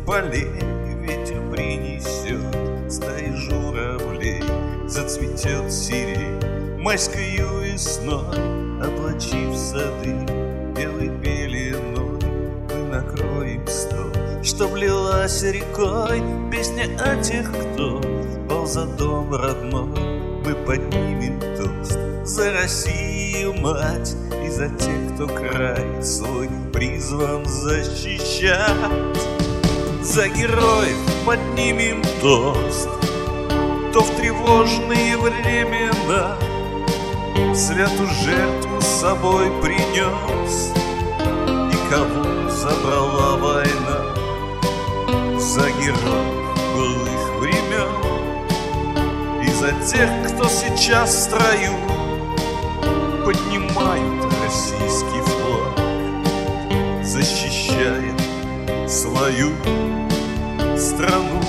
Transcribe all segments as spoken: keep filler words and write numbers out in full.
полей ветер принесет стаи журавлей, зацветет сирень майскою весной, облачив сады белой пеленой. Мы накроем стол, чтоб лилась рекой песня о тех, кто пал за дом родной. Мы поднимем тост за Россию, мать, и за тех, кто край свой призван защищать. За героев поднимем тост, кто в тревожные времена святую жертву с собой принес, и кого забрала война. За героев былых времен и за тех, кто сейчас в строю поднимают российский флаг, защищая свою страну.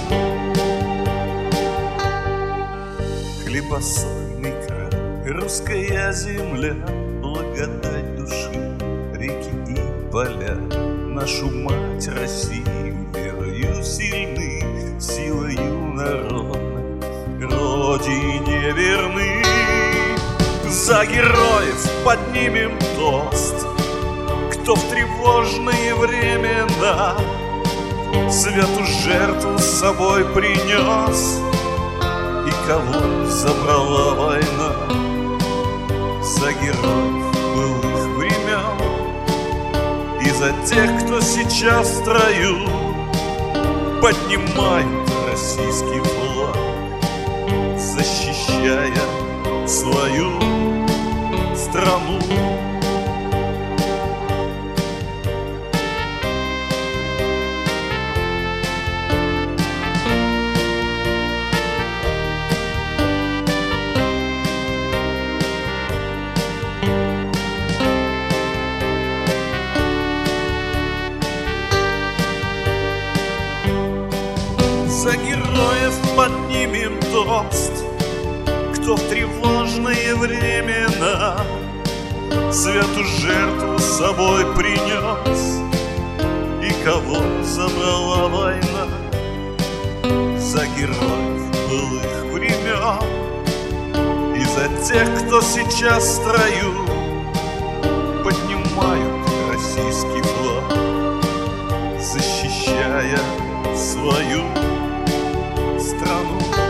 Хлебосольный край, русская земля, благодать души, реки и поля. Нашу мать Россию верою сильны, силою народной Родине верны. За героев поднимем тост, кто в тревожные времена святую жертву с собой принес, и кого забрала война. За героев былых времен и за тех, кто сейчас в строю поднимает российский флаг, защищая свою страну. За героев поднимем тост, кто в тревожные времена святую жертву с собой принес, и кого забрала война. За героев былых времен и за тех, кто сейчас в строю поднимают российский флаг, защищая свою страну.